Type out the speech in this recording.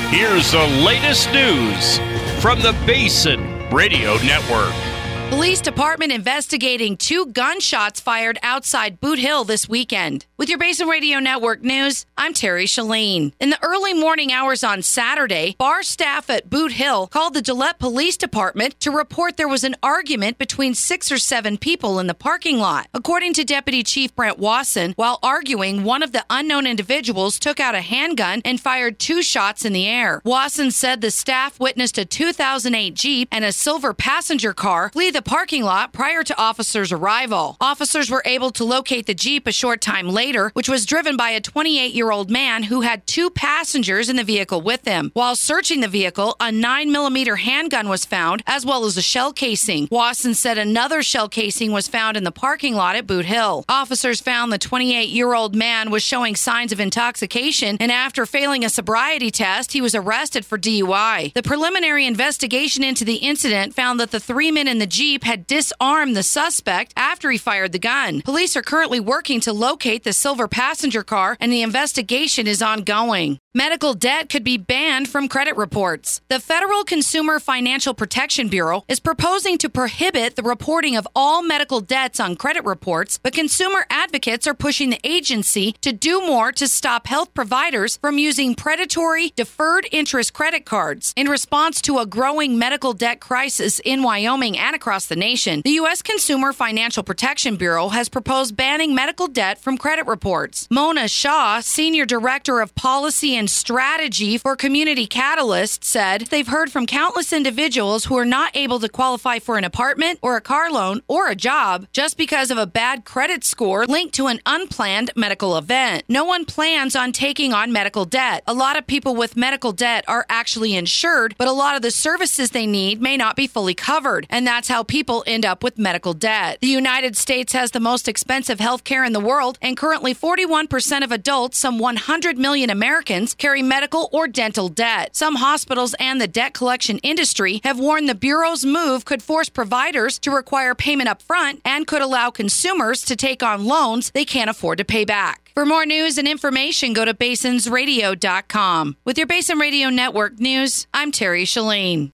Here's the latest news from the Basin Radio Network. Police department investigating 2 gunshots fired outside Boot Hill this weekend. With your Basin Radio Network news, I'm Terry Shalene. In the early morning hours on Saturday, bar staff at Boot Hill called the Gillette Police Department to report there was an argument between 6 or 7 people in the parking lot. According to Deputy Chief Brent Wasson, while arguing, one of the unknown individuals took out a handgun and fired 2 shots in the air. Wasson said the staff witnessed a 2008 Jeep and a silver passenger car flee the parking lot prior to officers' arrival. Officers were able to locate the Jeep a short time later, which was driven by a 28-year-old man who had 2 passengers in the vehicle with him. While searching the vehicle, a 9mm handgun was found, as well as a shell casing. Wasson said another shell casing was found in the parking lot at Boot Hill. Officers found the 28-year-old man was showing signs of intoxication, and after failing a sobriety test, he was arrested for DUI. The preliminary investigation into the incident found that the 3 men in the Jeep had disarmed the suspect after he fired the gun. Police are currently working to locate the silver passenger car, and the investigation is ongoing. Medical debt could be banned from credit reports. The Federal Consumer Financial Protection Bureau is proposing to prohibit the reporting of all medical debts on credit reports, but consumer advocates are pushing the agency to do more to stop health providers from using predatory deferred interest credit cards. In response to a growing medical debt crisis in Wyoming and across the nation, the U.S. Consumer Financial Protection Bureau has proposed banning medical debt from credit reports. Mona Shaw, Senior Director of Policy and Strategy for Community Catalyst, said they've heard from countless individuals who are not able to qualify for an apartment or a car loan or a job just because of a bad credit score linked to an unplanned medical event. No one plans on taking on medical debt. A lot of people with medical debt are actually insured, but a lot of the services they need may not be fully covered, and that's how people end up with medical debt. The United States has the most expensive health care in the world, and currently 41% of adults, some 100 million Americans, carry medical or dental debt. Some hospitals and the debt collection industry have warned the Bureau's move could force providers to require payment up front and could allow consumers to take on loans they can't afford to pay back. For more news and information, go to basinsradio.com. With your Basin Radio Network news, I'm Terry Shalene.